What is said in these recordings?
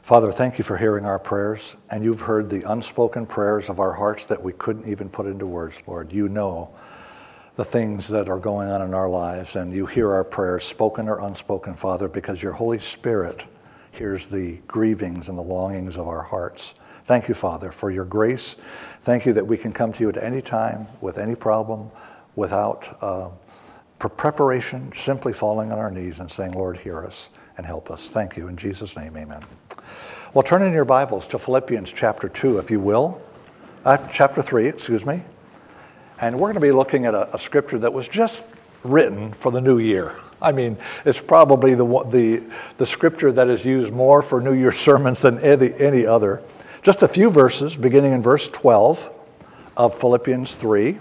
Father, thank you for hearing our prayers, and you've heard the unspoken prayers of our hearts that we couldn't even put into words, Lord. You know the things that are going on in our lives, and you hear our prayers, spoken or unspoken, Father, because your Holy Spirit hears the grievings and the longings of our hearts. Thank you, Father, for your grace. Thank you that we can come to you at any time with any problem without preparation, simply falling on our knees and saying, Lord, hear us and help us. Thank you. In Jesus' name, amen. Well, turn in your Bibles to Philippians chapter 2, if you will. Chapter 3, excuse me. And we're going to be looking at a scripture that was just written for the new year. I mean, it's probably the scripture that is used more for New Year sermons than any other. Just a few verses, beginning in verse 12 of Philippians 3.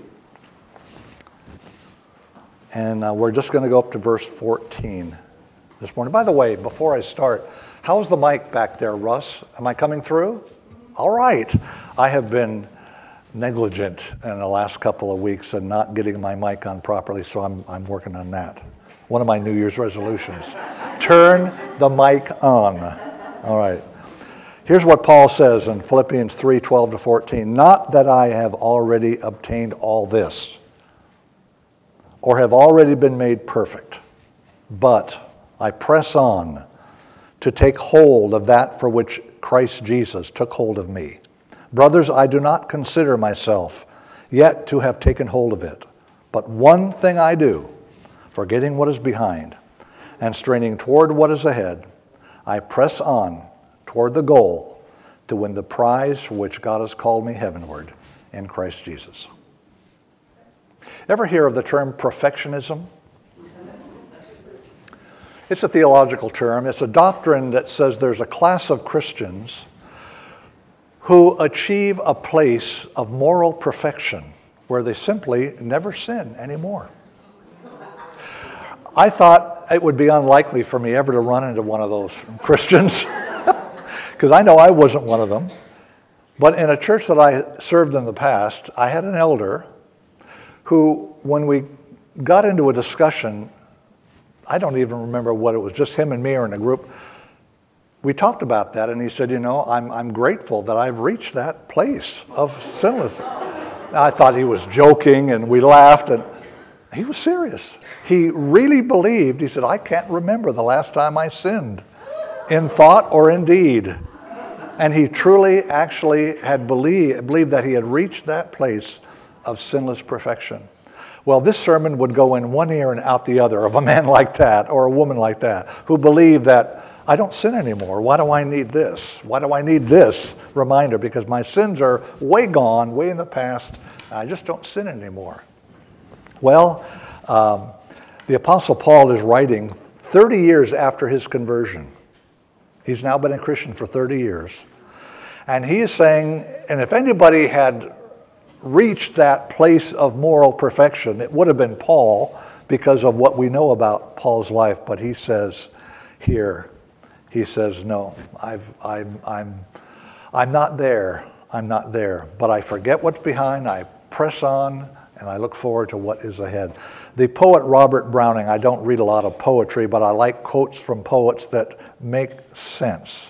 And we're just going to go up to verse 14 this morning. By the way, before I start, how's the mic back there, Russ? Am I coming through? All right. I have been negligent in the last couple of weeks and not getting my mic on properly, so I'm working on that. One of my New Year's resolutions. Turn the mic on. All right. Here's what Paul says in Philippians 3, 12 to 14. Not that I have already obtained all this, or have already been made perfect, but I press on to take hold of that for which Christ Jesus took hold of me. Brothers, I do not consider myself yet to have taken hold of it, but one thing I do, forgetting what is behind and straining toward what is ahead, I press on toward the goal to win the prize for which God has called me heavenward in Christ Jesus. Ever hear of the term perfectionism? It's a theological term. It's a doctrine that says there's a class of Christians who achieve a place of moral perfection where they simply never sin anymore. I thought it would be unlikely for me ever to run into one of those Christians because I know I wasn't one of them. But in a church that I served in the past, I had an elder who, when we got into a discussion, I don't even remember what it was, just him and me or in a group, we talked about that, and he said, you know, I'm grateful that I've reached that place of sinless. I thought he was joking, and we laughed, and he was serious. He really believed, he said, I can't remember the last time I sinned in thought or in deed. And he truly actually had believed that he had reached that place of sinless perfection. Well, this sermon would go in one ear and out the other of a man like that or a woman like that who believed that I don't sin anymore. Why do I need this? Why do I need this reminder? Because my sins are way gone, way in the past. I just don't sin anymore. Well, the Apostle Paul is writing 30 years after his conversion. He's now been a Christian for 30 years. And he is saying, and if anybody had reached that place of moral perfection, it would have been Paul because of what we know about Paul's life. But he says here, he says, no, I'm not there. I'm not there. But I forget what's behind. I press on, and I look forward to what is ahead. The poet Robert Browning, I don't read a lot of poetry, but I like quotes from poets that make sense.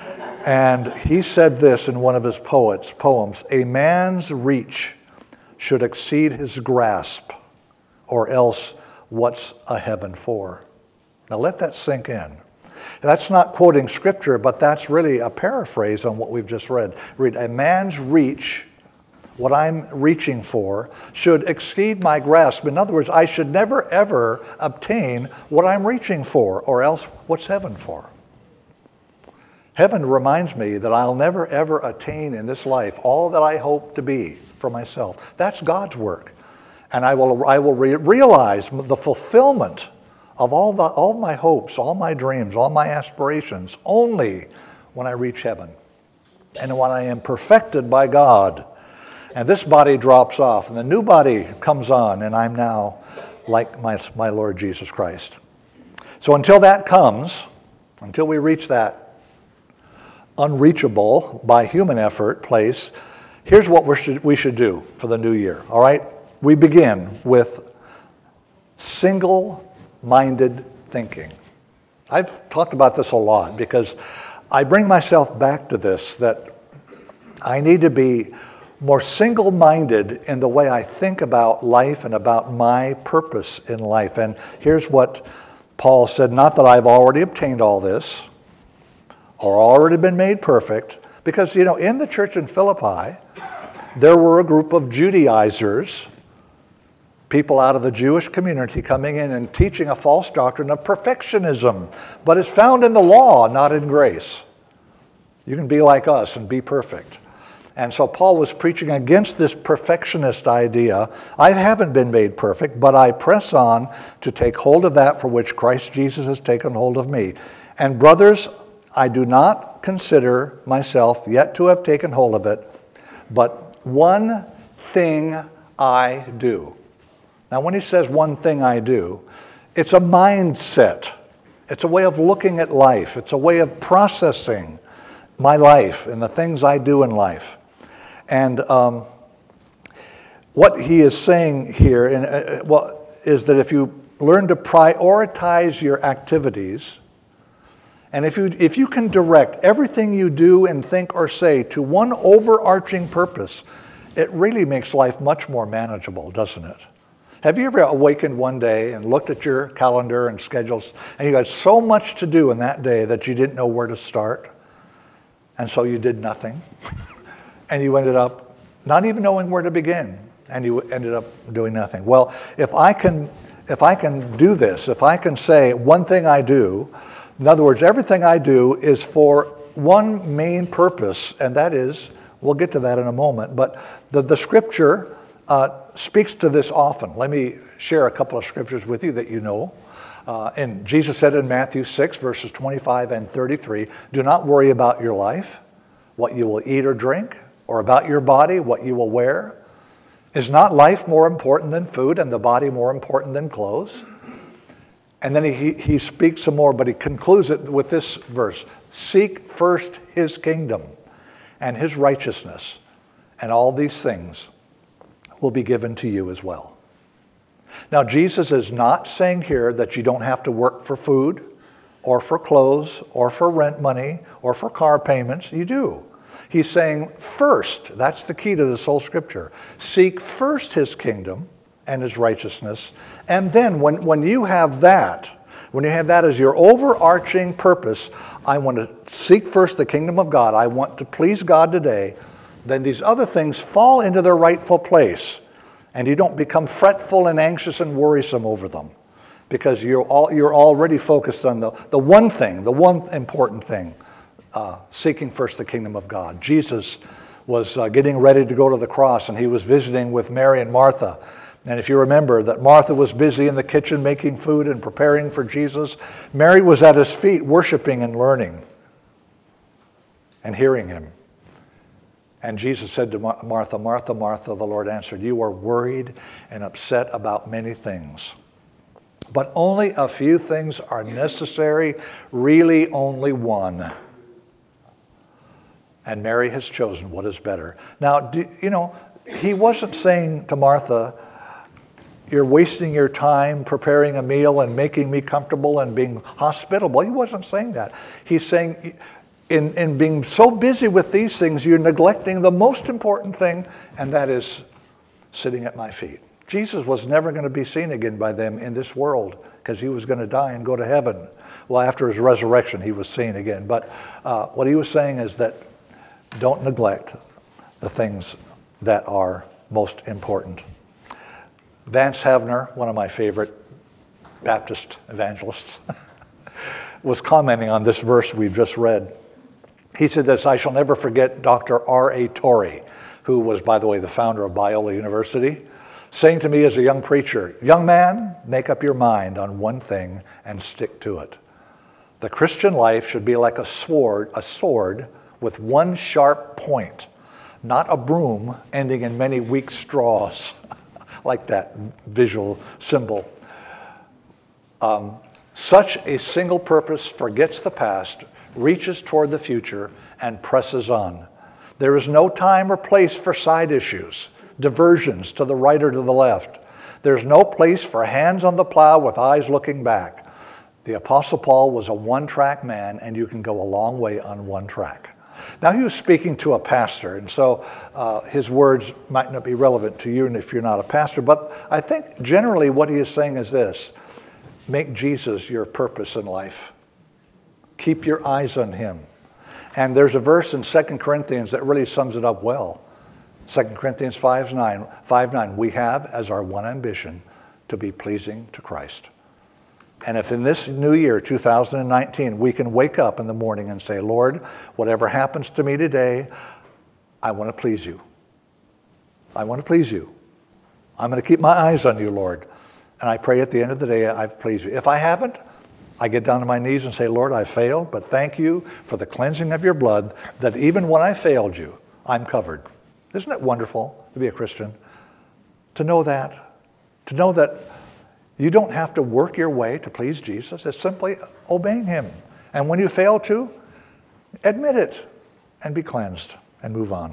And he said this in one of his poems, a man's reach should exceed his grasp, or else what's a heaven for? Now let that sink in. That's not quoting scripture, but that's really a paraphrase on what we've just read. Read, a man's reach, what I'm reaching for, should exceed my grasp. In other words, I should never ever obtain what I'm reaching for, or else what's heaven for? Heaven reminds me that I'll never ever attain in this life all that I hope to be for myself. That's God's work. And I will realize the fulfillment of all my hopes, all my dreams, all my aspirations only when I reach heaven and when I am perfected by God. And this body drops off and the new body comes on, and I'm now like my Lord Jesus Christ. So until that comes, until we reach that unreachable by human effort place, here's what we should do for the new year, all right? We begin with single-minded thinking. I've talked about this a lot because I bring myself back to this, that I need to be more single-minded in the way I think about life and about my purpose in life. And here's what Paul said, not that I've already obtained all this or already been made perfect, because, in the church in Philippi, there were a group of Judaizers, people out of the Jewish community coming in and teaching a false doctrine of perfectionism, but it's found in the law, not in grace. You can be like us and be perfect. And so Paul was preaching against this perfectionist idea. I haven't been made perfect, but I press on to take hold of that for which Christ Jesus has taken hold of me. And brothers, I do not consider myself yet to have taken hold of it, but one thing I do. Now, when he says one thing I do, it's a mindset. It's a way of looking at life. It's a way of processing my life and the things I do in life. And what he is saying here is that if you learn to prioritize your activities, and if you can direct everything you do and think or say to one overarching purpose, it really makes life much more manageable, doesn't it? Have you ever awakened one day and looked at your calendar and schedules, and you had so much to do in that day that you didn't know where to start, and so you did nothing, and you ended up not even knowing where to begin, and you ended up doing nothing? Well, if I can do this, if I can say one thing I do, in other words, everything I do is for one main purpose, and that is, we'll get to that in a moment, but the scripture speaks to this often. Let me share a couple of scriptures with you that you know. And Jesus said in Matthew 6, verses 25 and 33, do not worry about your life, what you will eat or drink, or about your body, what you will wear. Is not life more important than food, and the body more important than clothes? And then he speaks some more, but he concludes it with this verse. Seek first his kingdom and his righteousness, and all these things will be given to you as well. Now, Jesus is not saying here that you don't have to work for food or for clothes or for rent money or for car payments. You do. He's saying first, that's the key to this whole scripture. Seek first his kingdom and his righteousness. And then when you have that as your overarching purpose, I want to seek first the kingdom of God. I want to please God today. Then these other things fall into their rightful place, and you don't become fretful and anxious and worrisome over them, because you're already focused on the one thing, the one important thing, seeking first the kingdom of God. Jesus was getting ready to go to the cross, and he was visiting with Mary and Martha. And if you remember that Martha was busy in the kitchen making food and preparing for Jesus, Mary was at his feet worshiping and learning and hearing him. And Jesus said to Martha, Martha, Martha, the Lord answered, you are worried and upset about many things, but only a few things are necessary, really only one. And Mary has chosen what is better. Now, he wasn't saying to Martha, you're wasting your time preparing a meal and making me comfortable and being hospitable. He wasn't saying that. He's saying, in being so busy with these things, you're neglecting the most important thing, and that is sitting at my feet. Jesus was never going to be seen again by them in this world because he was going to die and go to heaven. Well, after his resurrection, he was seen again. But what he was saying is that don't neglect the things that are most important. Vance Havner, one of my favorite Baptist evangelists, was commenting on this verse we've just read. He said this, I shall never forget Dr. R.A. Torrey, who was, by the way, the founder of Biola University, saying to me as a young preacher, young man, make up your mind on one thing and stick to it. The Christian life should be like a sword with one sharp point, not a broom ending in many weak straws, like that visual symbol. Such a single purpose forgets the past, reaches toward the future, and presses on. There is no time or place for side issues, diversions to the right or to the left. There's no place for hands on the plow with eyes looking back. The Apostle Paul was a one-track man, and you can go a long way on one track. Now, he was speaking to a pastor, and so his words might not be relevant to you and if you're not a pastor, but I think generally what he is saying is this: make Jesus your purpose in life. Keep your eyes on him. And there's a verse in 2 Corinthians that really sums it up well. 2 Corinthians 5:9, we have as our one ambition to be pleasing to Christ. And if in this new year, 2019, we can wake up in the morning and say, Lord, whatever happens to me today, I want to please you. I want to please you. I'm going to keep my eyes on you, Lord. And I pray at the end of the day, I've pleased you. If I haven't, I get down on my knees and say, Lord, I failed, but thank you for the cleansing of your blood, that even when I failed you, I'm covered. Isn't it wonderful to be a Christian? To know that you don't have to work your way to please Jesus. It's simply obeying him. And when you fail to, admit it and be cleansed and move on.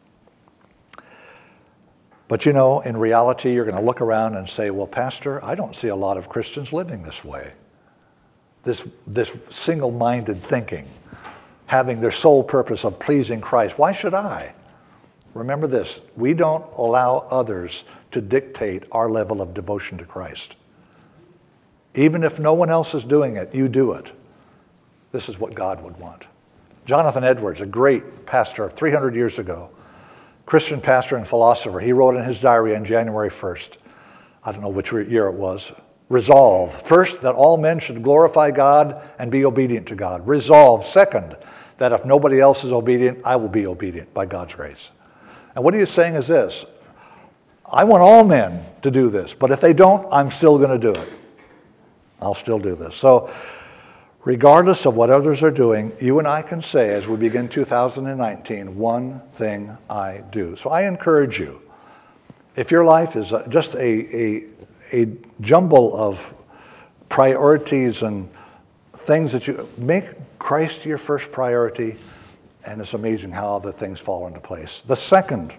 But you know, in reality, you're going to look around and say, well, Pastor, I don't see a lot of Christians living this way. This single-minded thinking, having their sole purpose of pleasing Christ. Why should I? Remember this: we don't allow others to dictate our level of devotion to Christ. Even if no one else is doing it, you do it. This is what God would want. Jonathan Edwards, a great pastor 300 years ago, Christian pastor and philosopher, he wrote in his diary on January 1st, I don't know which year it was, resolve, first, that all men should glorify God and be obedient to God. Resolve, second, that if nobody else is obedient, I will be obedient by God's grace. And what he is saying is this: I want all men to do this, but if they don't, I'm still going to do it. I'll still do this. So regardless of what others are doing, you and I can say as we begin 2019, one thing I do. So I encourage you, if your life is just a jumble of priorities and things that you make Christ your first priority, and it's amazing how other things fall into place. The second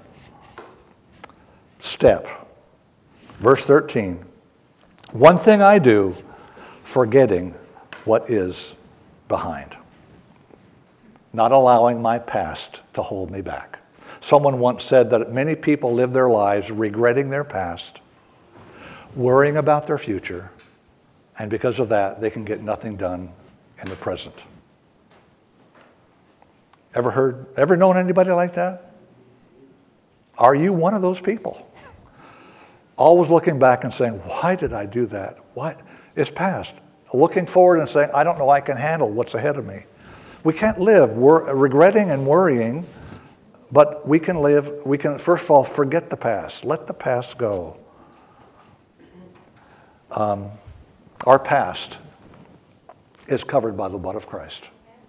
step, verse 13, one thing I do, forgetting what is behind, not allowing my past to hold me back. Someone once said that many people live their lives regretting their past, worrying about their future, and because of that, they can get nothing done in the present. Ever known anybody like that? Are you one of those people? Always looking back and saying, why did I do that? Why? It's past. Looking forward and saying, I don't know I can handle what's ahead of me. We can't live regretting and worrying, but we can first of all forget the past. Let the past go. Our past is covered by the blood of Christ.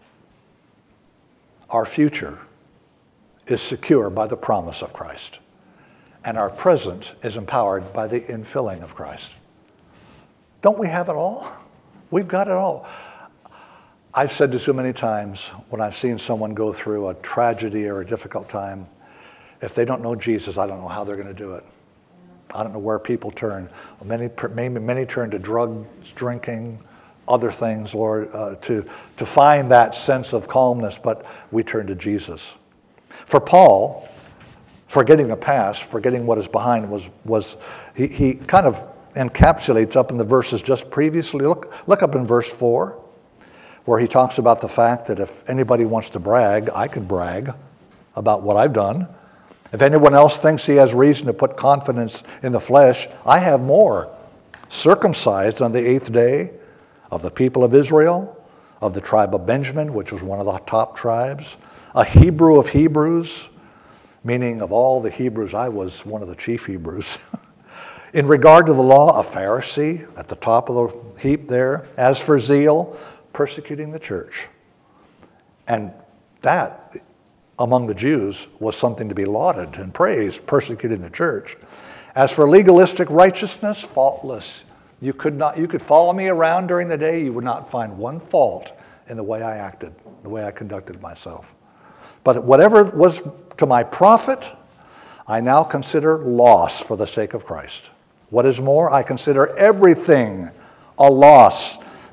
Our future is secure by the promise of Christ. And our present is empowered by the infilling of Christ. Don't we have it all? We've got it all. I've said this so many times when I've seen someone go through a tragedy or a difficult time, if they don't know Jesus, I don't know how they're going to do it. I don't know where people turn. Many turn to drugs, drinking, other things, Lord, to find that sense of calmness, but we turn to Jesus. For Paul, forgetting the past, forgetting what is behind, he kind of encapsulates up in the verses just previously. Look up in verse 4, where he talks about the fact that if anybody wants to brag, I can brag about what I've done. If anyone else thinks he has reason to put confidence in the flesh, I have more. Circumcised on the 8th day, of the people of Israel, of the tribe of Benjamin, which was one of the top tribes, a Hebrew of Hebrews, meaning of all the Hebrews, I was one of the chief Hebrews. In regard to the law, a Pharisee at the top of the heap there. As for zeal, persecuting the church. And that, among the Jews, was something to be lauded and praised, persecuting the church. As for legalistic righteousness, faultless. You could follow me around during the day, you would not find one fault in the way I acted, the way I conducted myself. But whatever was to my profit, I now consider loss for the sake of Christ. What is more, I consider everything a loss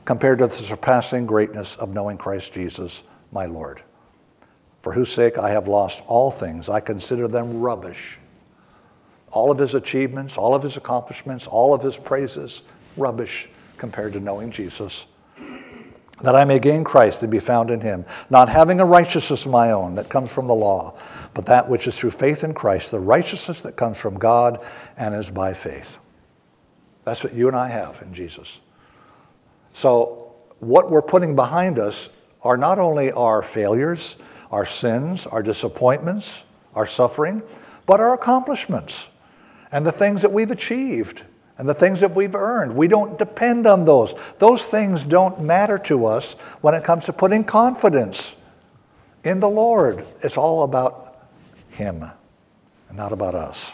compared to the surpassing greatness of knowing Christ Jesus, my Lord, for whose sake I have lost all things. I consider them rubbish. All of his achievements, all of his accomplishments, all of his praises, rubbish compared to knowing Jesus, that I may gain Christ and be found in him, not having a righteousness of my own that comes from the law, but that which is through faith in Christ, the righteousness that comes from God and is by faith. That's what you and I have in Jesus. So what we're putting behind us are not only our failures, our sins, our disappointments, our suffering, but our accomplishments and the things that we've achieved and the things that we've earned. We don't depend on those. Those things don't matter to us when it comes to putting confidence in the Lord. It's all about him and not about us.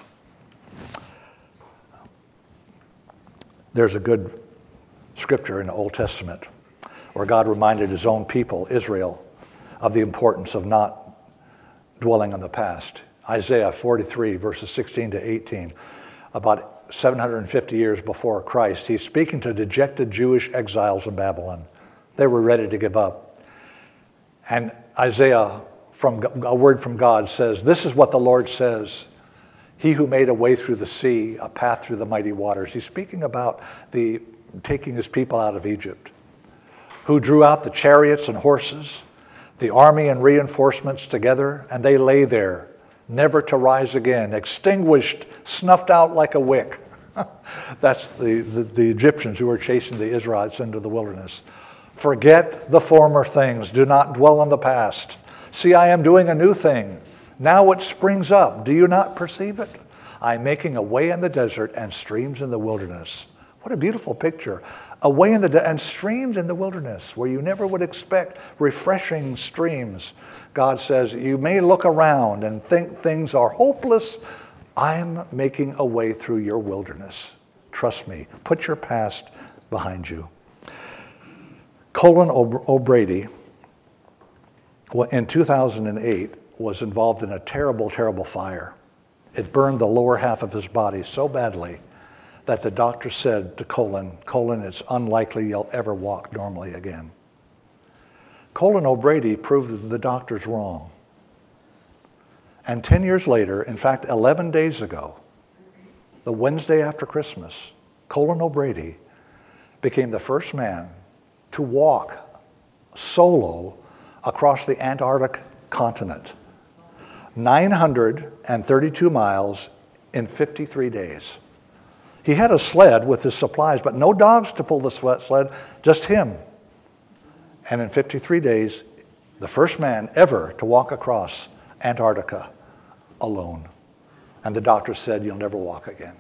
There's a good scripture in the Old Testament where God reminded his own people, Israel, of the importance of not dwelling on the past. Isaiah 43, verses 16 to 18, about 750 years before Christ, he's speaking to dejected Jewish exiles in Babylon. They were ready to give up. And Isaiah, from a word from God, says, "This is what the Lord says. He who made a way through the sea, a path through the mighty waters." He's speaking about taking his people out of Egypt. "Who drew out the chariots and horses, the army and reinforcements together, and they lay there, never to rise again, extinguished, snuffed out like a wick." That's the Egyptians who were chasing the Israelites into the wilderness. "Forget the former things. Do not dwell on the past. See, I am doing a new thing. Now it springs up. Do you not perceive it? I am making a way in the desert and streams in the wilderness." What a beautiful picture. A way in the and streams in the wilderness where you never would expect refreshing streams. God says, you may look around and think things are hopeless. I'm making a way through your wilderness. Trust me. Put your past behind you. Colin O'Brady, in 2008, was involved in a terrible, terrible fire. It burned the lower half of his body so badly that the doctor said to Colin, "It's unlikely you'll ever walk normally again." Colin O'Brady proved the doctors wrong. And 10 years later, in fact, 11 days ago, the Wednesday after Christmas, Colin O'Brady became the first man to walk solo across the Antarctic continent. 932 miles in 53 days. He had a sled with his supplies, but no dogs to pull the sled, just him. And in 53 days, the first man ever to walk across Antarctica alone. And the doctor said, "You'll never walk again."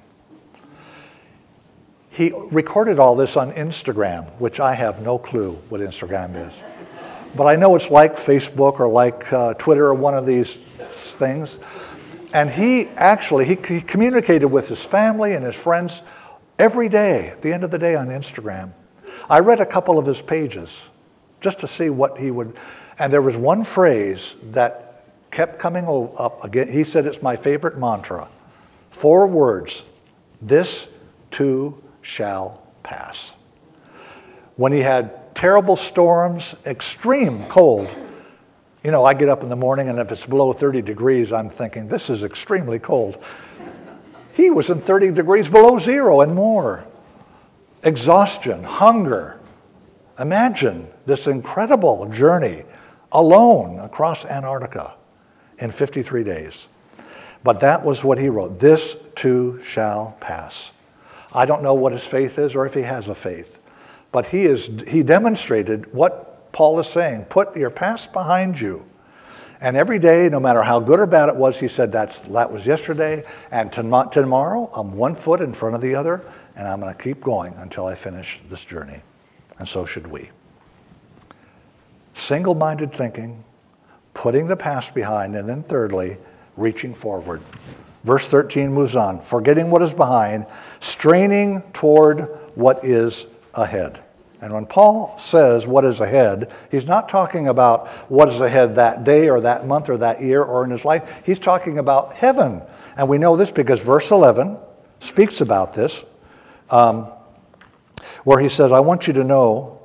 He recorded all this on Instagram, which I have no clue what Instagram is. But I know it's like Facebook or like Twitter or one of these things. And he communicated with his family and his friends every day, at the end of the day on Instagram. I read a couple of his pages just to see what he would, and there was one phrase that kept coming up again. He said, "It's my favorite mantra. 4 words, this too shall pass." When he had terrible storms, extreme cold, I get up in the morning and if it's below 30 degrees, I'm thinking, this is extremely cold. He was in 30 degrees below zero and more. Exhaustion, hunger. Imagine this incredible journey alone across Antarctica in 53 days. But that was what he wrote. This too shall pass. I don't know what his faith is or if he has a faith. But he demonstrated what Paul is saying. Put your past behind you. And every day, no matter how good or bad it was, he said that was yesterday. And tomorrow, I'm 1 foot in front of the other. And I'm going to keep going until I finish this journey. And so should we. Single-minded thinking, putting the past behind, and then thirdly, reaching forward. Verse 13 moves on. Forgetting what is behind, straining toward what is ahead. And when Paul says what is ahead, he's not talking about what is ahead that day or that month or that year or in his life. He's talking about heaven. And we know this because verse 11 speaks about this, where he says, "I want you to know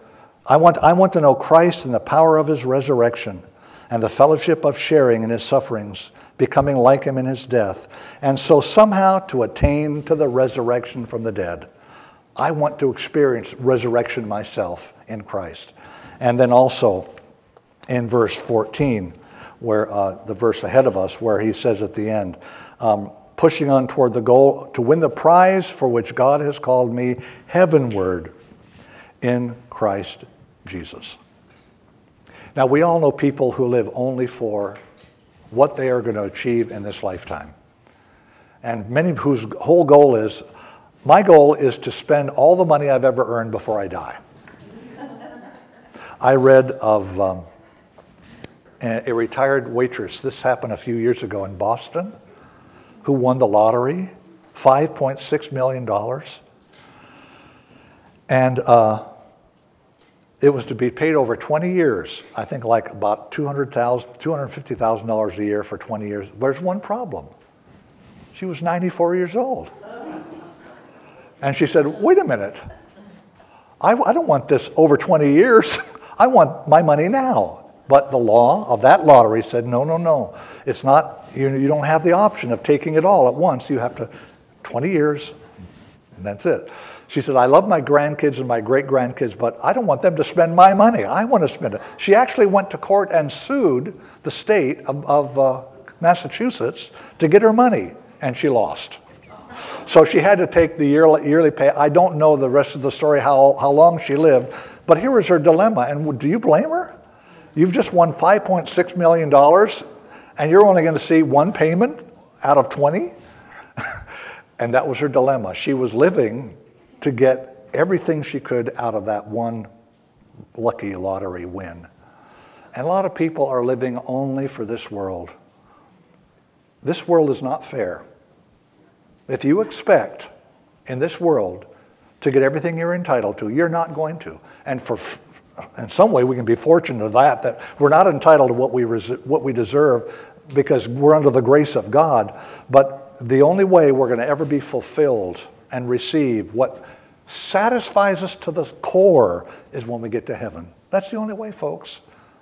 I want to know Christ and the power of his resurrection and the fellowship of sharing in his sufferings, becoming like him in his death, and so somehow to attain to the resurrection from the dead. I want to experience resurrection myself in Christ. And then also in verse 14, where the verse ahead of us, where he says at the end, pushing on toward the goal to win the prize for which God has called me heavenward in Christ Jesus. Now, we all know people who live only for what they are going to achieve in this lifetime. And many whose whole goal is, my goal is to spend all the money I've ever earned before I die. I read of a retired waitress, this happened a few years ago in Boston, who won the lottery, $5.6 million. And it was to be paid over 20 years. I think like about $250,000 a year for 20 years. There's one problem. She was 94 years old. And she said, wait a minute. I don't want this over 20 years. I want my money now. But the law of that lottery said, no. It's not, you don't have the option of taking it all at once. You have to, 20 years, and that's it. She said, I love my grandkids and my great-grandkids, but I don't want them to spend my money. I want to spend it. She actually went to court and sued the state of Massachusetts to get her money, and she lost. So she had to take the yearly pay. I don't know the rest of the story, how long she lived, but here was her dilemma, and do you blame her? You've just won $5.6 million, and you're only going to see one payment out of 20? And that was her dilemma. She was living to get everything she could out of that one lucky lottery win. And a lot of people are living only for this world. This world is not fair. If you expect in this world to get everything you're entitled to, you're not going to. And in some way, we can be fortunate that we're not entitled to what we deserve because we're under the grace of God. But the only way we're going to ever be fulfilled and receive what satisfies us to the core is when we get to heaven. That's the only way, folks.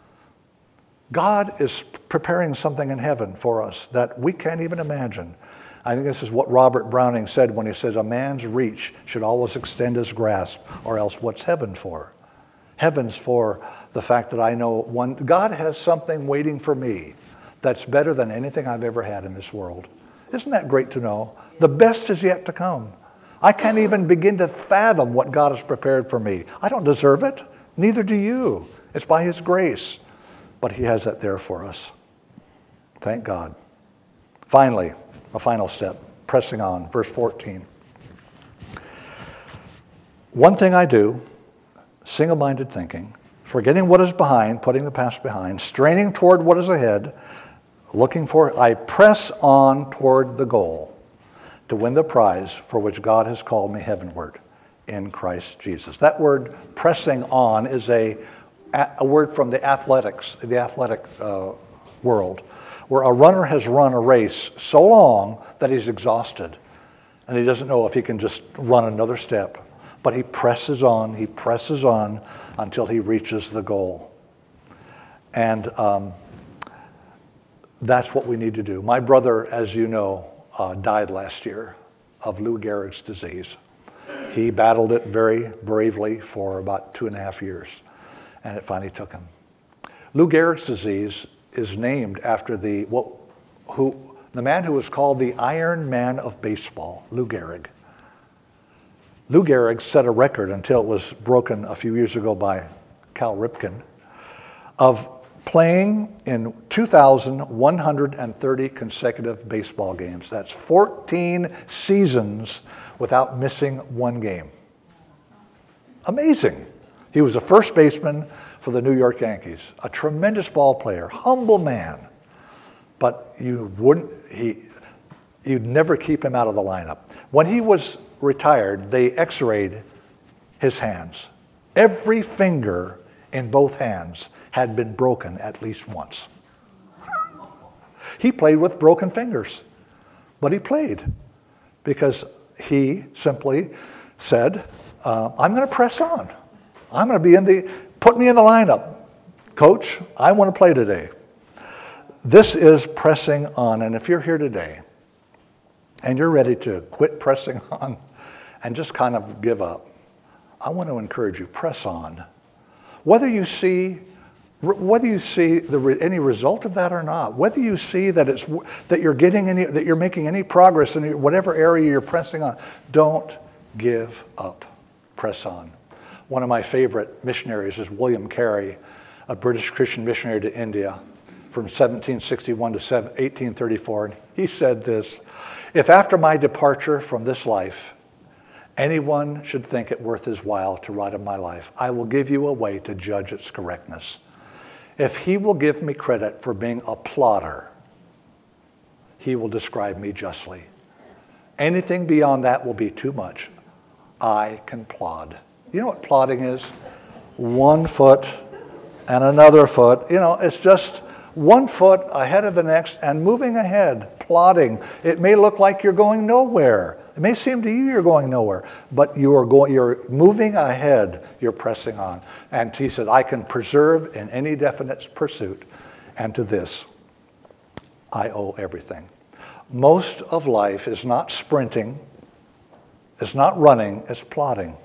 God is preparing something in heaven for us that we can't even imagine. I think this is what Robert Browning said when he says, a man's reach should always extend his grasp, or else what's heaven for? Heaven's for the fact that I know God has something waiting for me that's better than anything I've ever had in this world. Isn't that great to know? The best is yet to come. I can't even begin to fathom what God has prepared for me. I don't deserve it. Neither do you. It's by his grace. But he has that there for us. Thank God. Finally, a final step, pressing on, verse 14. One thing I do, single-minded thinking, forgetting what is behind, putting the past behind, straining toward what is ahead, I press on toward the goal to win the prize for which God has called me heavenward in Christ Jesus. That word pressing on is a word from the athletic world, where a runner has run a race so long that he's exhausted and he doesn't know if he can just run another step. But he presses on until he reaches the goal. And that's what we need to do. My brother, as you know, died last year of Lou Gehrig's disease. He battled it very bravely for about 2.5 years, and it finally took him. Lou Gehrig's disease is named after the man who was called the Iron Man of baseball, Lou Gehrig. Lou Gehrig set a record until it was broken a few years ago by Cal Ripken of playing in 2,130 consecutive baseball games. That's 14 seasons without missing one game. Amazing. He was a first baseman for the New York Yankees, a tremendous ball player, humble man. But you'd never keep him out of the lineup. When he was retired, they x-rayed his hands. Every finger in both hands had been broken at least once. He played with broken fingers, but he played because he simply said, I'm going to press on. I'm going to be Put me in the lineup. Coach, I want to play today. This is pressing on. And if you're here today and you're ready to quit pressing on and just kind of give up, I want to encourage you, press on. Whether you see any result of that or not, whether you see that you're making any progress in whatever area you're pressing on, don't give up. Press on. One of my favorite missionaries is William Carey, a British Christian missionary to India from 1761 to 1834. And he said this: "If after my departure from this life, anyone should think it worth his while to write of my life, I will give you a way to judge its correctness. If he will give me credit for being a plodder, he will describe me justly. Anything beyond that will be too much. I can plod." You know what plodding is? 1 foot and another foot. It's just 1 foot ahead of the next and moving ahead, plodding. It may look like you're going nowhere. It may seem to you you're going nowhere, but you're moving ahead, you're pressing on. And he said, I can persevere in any definite pursuit, and to this I owe everything. Most of life is not sprinting, it's not running, it's plodding.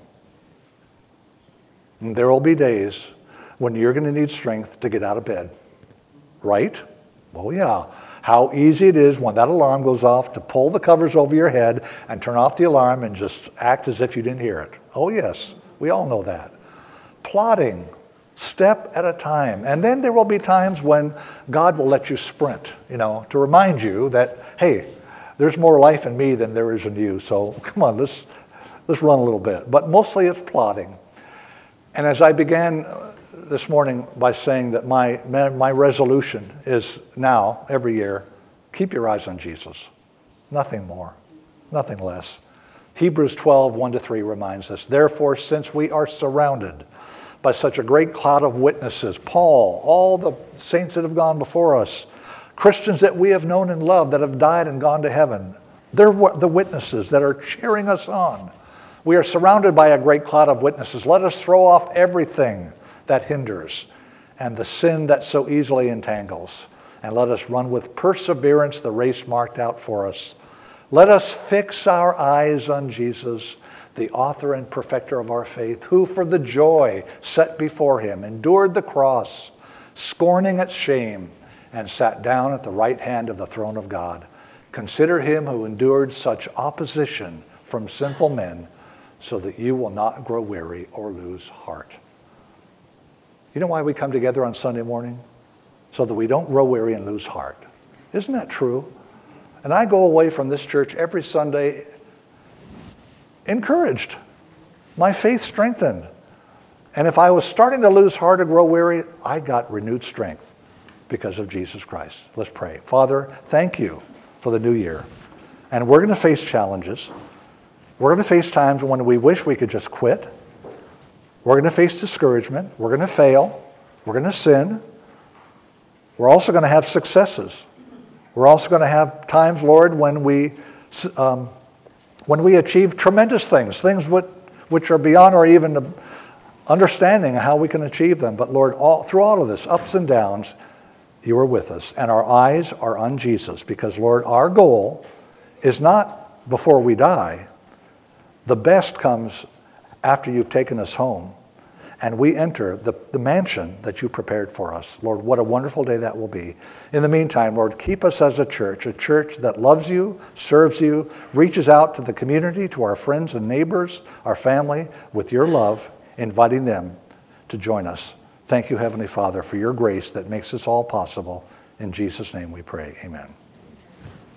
And there will be days when you're going to need strength to get out of bed, right? Well, yeah. How easy it is when that alarm goes off to pull the covers over your head and turn off the alarm and just act as if you didn't hear it. Oh yes, we all know that. Plodding, step at a time. And then there will be times when God will let you sprint, to remind you that, hey, there's more life in me than there is in you. So come on, let's run a little bit. But mostly it's plodding. And as I began this morning by saying that my resolution is now, every year, keep your eyes on Jesus. Nothing more, nothing less. Hebrews 12, 1-3 reminds us, therefore, since we are surrounded by such a great cloud of witnesses, Paul, all the saints that have gone before us, Christians that we have known and loved that have died and gone to heaven, they're the witnesses that are cheering us on. We are surrounded by a great cloud of witnesses. Let us throw off everything that hinders and the sin that so easily entangles, and let us run with perseverance the race marked out for us. Let us fix our eyes on Jesus, the author and perfecter of our faith, who for the joy set before him endured the cross, scorning its shame, and sat down at the right hand of the throne of God. Consider him who endured such opposition from sinful men, so that you will not grow weary or lose heart. You know why we come together on Sunday morning? So that we don't grow weary and lose heart. Isn't that true? And I go away from this church every Sunday encouraged, my faith strengthened. And if I was starting to lose heart or grow weary, I got renewed strength because of Jesus Christ. Let's pray. Father, thank you for the new year. And we're going to face challenges. We're going to face times when we wish we could just quit. We're going to face discouragement. We're going to fail. We're going to sin. We're also going to have successes. We're also going to have times, Lord, when we achieve tremendous things which are beyond our even understanding of how we can achieve them. But Lord, through all of this, ups and downs, you are with us. And our eyes are on Jesus because, Lord, our goal is not before we die. The best comes after you've taken us home and we enter the mansion that you prepared for us. Lord, what a wonderful day that will be. In the meantime, Lord, keep us as a church that loves you, serves you, reaches out to the community, to our friends and neighbors, our family, with your love, inviting them to join us. Thank you, Heavenly Father, for your grace that makes this all possible. In Jesus' name we pray, amen.